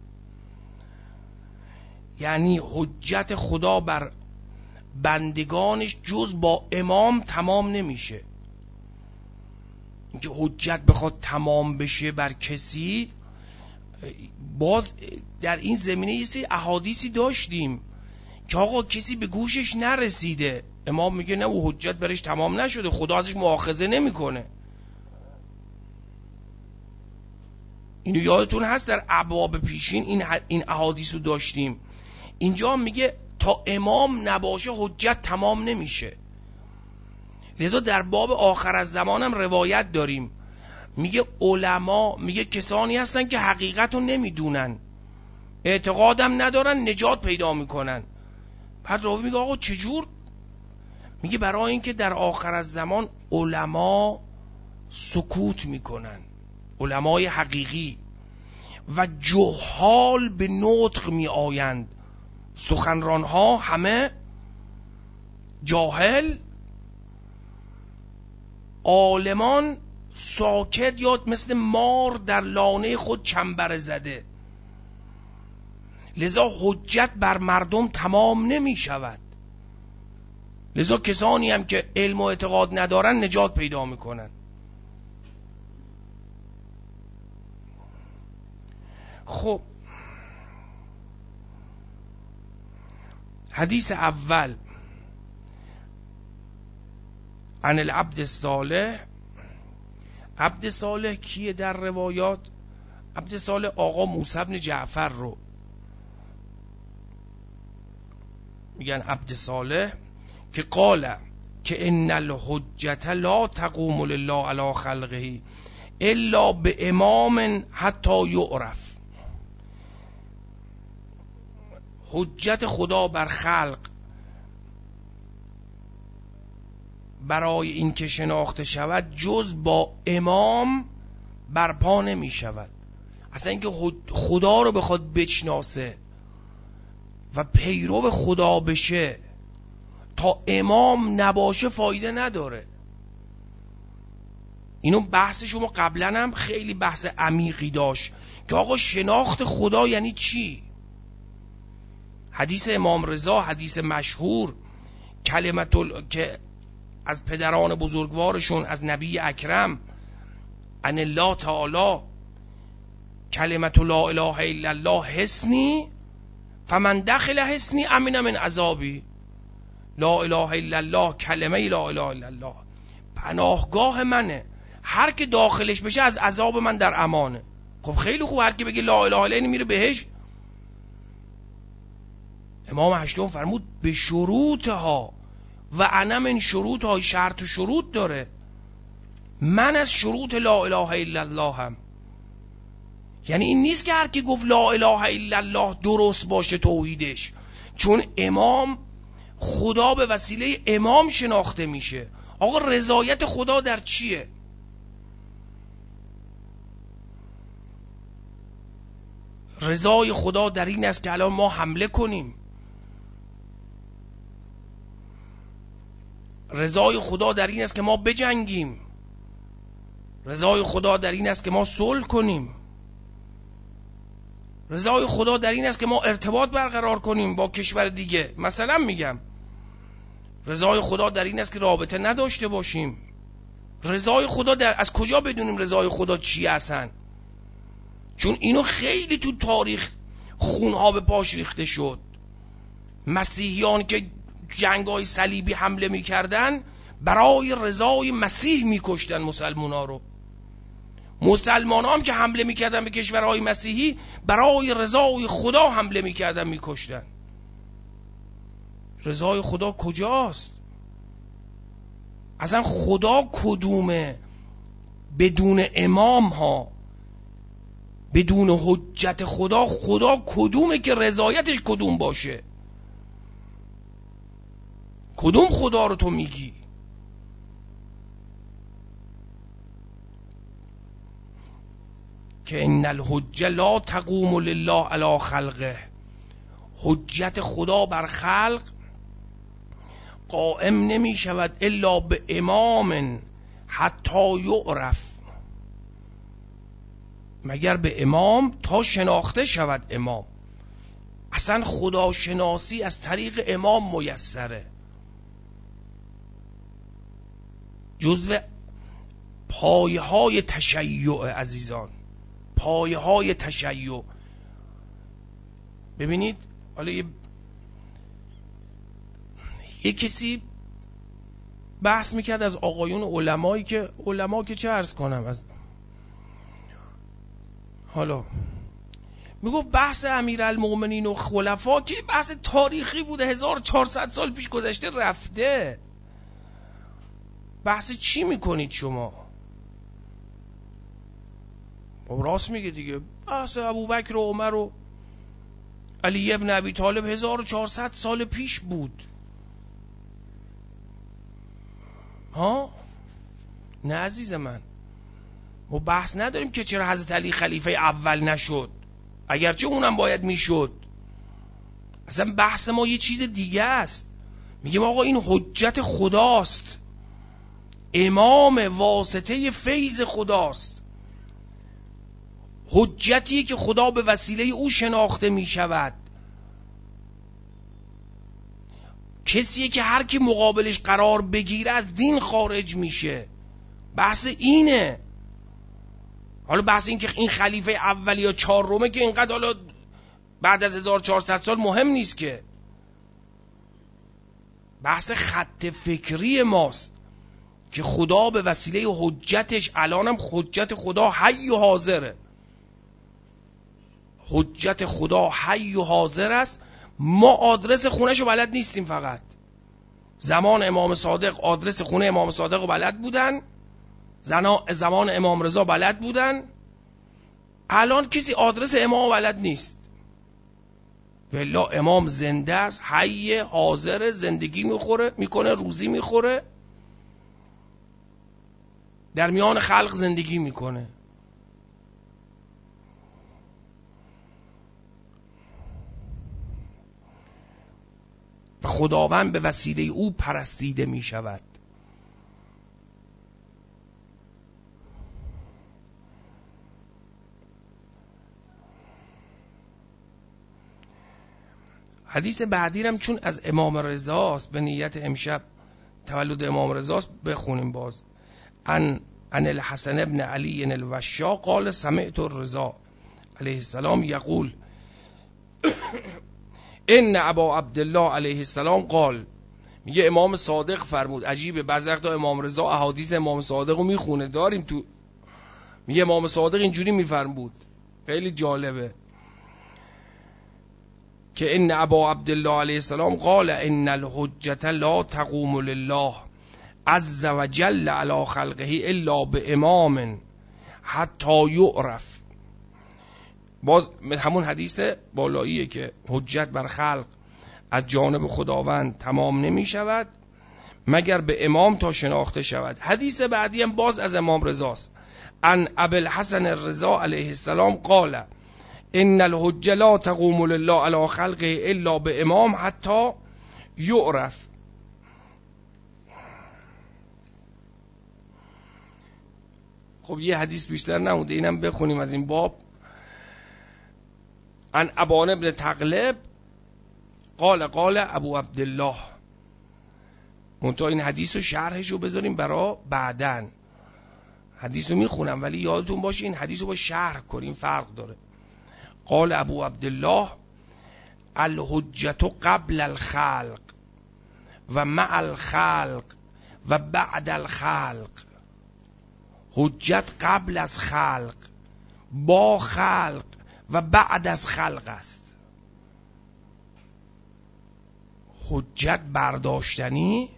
یعنی حجت خدا بر بندگانش جز با امام تمام نمیشه. اینکه حجت بخواد تمام بشه بر کسی، باز در این زمینه یه سری احادیثی داشتیم که آقا کسی به گوشش نرسیده. امام میگه نه، او حجت برش تمام نشده، خدا ازش مؤاخذه نمیکنه. اینو یادتون هست در ابواب پیشین این این احادیث رو داشتیم. اینجا میگه تا امام نباشه حجت تمام نمیشه. لذا در باب آخر از زمانم روایت داریم، میگه علما، میگه کسانی هستن که حقیقت رو نمیدونن، اعتقادم ندارن، نجات پیدا میکنن. بعد راوی میگه آقا چجور؟ میگه برای اینکه در آخر از زمان علما سکوت میکنن، علمای حقیقی، و جهال به نطق می آیند، سخنران ها همه جاهل، عالمان ساکت یا مثل مار در لانه خود چنبر زده. لذا حجت بر مردم تمام نمی شود. لذا کسانی هم که علم و اعتقاد ندارن نجات پیدا میکنن. خب حدیث اول عن العبد الصالح. عبد صالح کیه در روایات؟ عبد صالح آقا موسی بن جعفر رو میگن عبد صالح، که قال که ان الحجت لا تقوم لله علی خلقه الا به امام حتی یعرف. حجت خدا بر خلق برای این که شناخته شود جز با امام برپا نمی شود. اصلا اینکه خدا رو بخواد بشناسه و پیرو خدا بشه تا امام نباشه فایده نداره. اینو بحث شما قبلا هم خیلی بحث عمیقی داشت که آقا شناخت خدا یعنی چی. حدیث امام رضا، حدیث مشهور کلمت ال... که از پدران بزرگوارشون از نبی اکرم ان الله تعالی کلمت لا اله الا الله حسنی فمن دخل حسنی امن من عذابی. لا اله الا الله کلمه لا اله الا الله پناهگاه منه، هر که داخلش بشه از عذاب من در امانه. خب خیلی خوب، هر که بگه لا اله الا الله میره بهش. امام هشتم فرمود به شروطها و انا من شروطها، شرط و شروط داره. من از شروط لا اله الا الله هم، یعنی این نیست که هر کی گفت لا اله الا الله درست باشه توحیدش، چون امام خدا به وسیله امام شناخته میشه. آقا رضایت خدا در چیه؟ رضای خدا در این است که الان ما حمله کنیم. رضای خدا در این است که ما بجنگیم. رضای خدا در این است که ما صلح کنیم. رضای خدا در این است که ما ارتباط برقرار کنیم با کشور دیگه. مثلا میگم رضای خدا در این است که رابطه نداشته باشیم. رضای خدا در از کجا بدونیم رضای خدا چی هستن؟ چون اینو خیلی تو تاریخ خونها به پاش ریخته شد. مسیحیان که جنگای صلیبی حمله میکردن برای رضای مسیح میکشتن مسلمونا رو. مسلمان هم که حمله میکردن به کشورهای مسیحی برای رضای خدا حمله میکردن میکشتن. رضای خدا کجاست؟ اصلا خدا کدومه؟ بدون امام ها، بدون حجت خدا، خدا کدومه که رضایتش کدوم باشه؟ کدوم خدا رو تو میگی؟ که ان الحجه لا تقوم لله علی خلقه، حجت خدا بر خلق قائم نمی شود الا به امام حتی یعرف، مگر به امام تا شناخته شود امام. اصلا خدا شناسی از طریق امام میسره. جزو پایه های تشیع عزیزان، پایه های تشیع. ببینید حالا یه یه کسی بحث میکرد از آقایون علمایی که علما که چه عرض کنم از حالا میگفت بحث امیرالمومنین و خلفا که بحث تاریخی بوده، هزار و چهارصد سال پیش گذشته رفته. بحث چی میکنید شما؟ راست میگه دیگه، بحث ابوبکر و عمر و علی ابن ابی طالب هزار و چهارصد سال پیش بود. ها نه عزیز من، ما بحث نداریم که چرا حضرت علی خلیفه اول نشد، اگرچه اونم باید میشد. اصلا بحث ما یه چیز دیگه است. میگیم آقا این حجت خداست، امام واسطه فیض خداست، حجتی که خدا به وسیله او شناخته می شود، کسیه که هر کی مقابلش قرار بگیره از دین خارج میشه. بحث اینه. حالا بحث این که این خلیفه اولی یا چهارمه که اینقدر حالا بعد از هزار و چهارصد سال مهم نیست که، بحث خط فکری ماست که خدا به وسیله حجتش، الانم حجت خدا حی و حاضره، حجت خدا حی و حاضر است. ما آدرس خونهشو بلد نیستیم. فقط زمان امام صادق آدرس خونه امام صادق رو بلد بودن، زمان امام رضا بلد بودن، الان کسی آدرس امام بلد نیست. والله امام زنده است، حی حاضر، زندگی میخوره میکنه، روزی میخوره، در میان خلق زندگی میکنه. و خداوند به وسیله او پرستیده می شود. حدیث بعدی هم چون از امام رضاست، به نیت امشب تولد امام رضاست بخونیم باز. ان ان الحسن ابن علی الوشا قال سمعت الرضا علیه السلام یقول ان ابا عبدالله علیه السلام قال. میگه امام صادق فرمود. عجیبه بعضی وقتا امام رضا احادیث امام صادق رو میخونه، داریم تو. میگه امام صادق اینجوری میفرمود، خیلی جالبه که ان ابا عبدالله علیه السلام قال ان الحجت لا تقوم لله عز وجل علی خلقه الا بامام حتی یعرف. باز همون حدیث بالاییه که حجت بر خلق از جانب خداوند تمام نمی شود مگر به امام تا شناخته شود. حدیث بعدی هم باز از امام رضاست. ان ابوالحسن الرضا علیه السلام قال ان الحجه لا تقوم لله علی خلقه الا به امام حتی یعرف. خب یه حدیث بیشتر نموده، اینم بخونیم از این باب. ان ابان ابن تغلب قال قال ابو عبدالله. منتها این حدیث رو شرحش رو بذاریم برای بعدن. حدیث رو میخونم ولی یادتون باشه این حدیث رو با شرح کنیم، فرق داره. قال ابو عبدالله الحجت قبل الخلق و مع الخلق و بعد الخلق. حجت قبل از خلق، با خلق و بعد از خلق است. حجت برداشتنی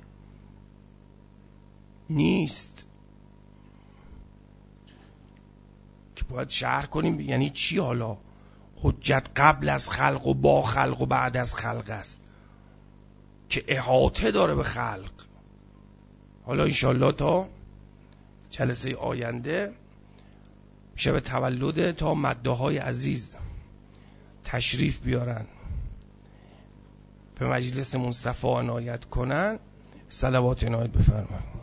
نیست که باید شرح کنیم یعنی چی. حالا حجت قبل از خلق و با خلق و بعد از خلق است که احاطه داره به خلق. حالا انشالله تا جلسه آینده شب تولد تا مده های عزیز تشریف بیارن، به مجلسمون صفا عنایت کنن، صلوات عنایت بفرمایید.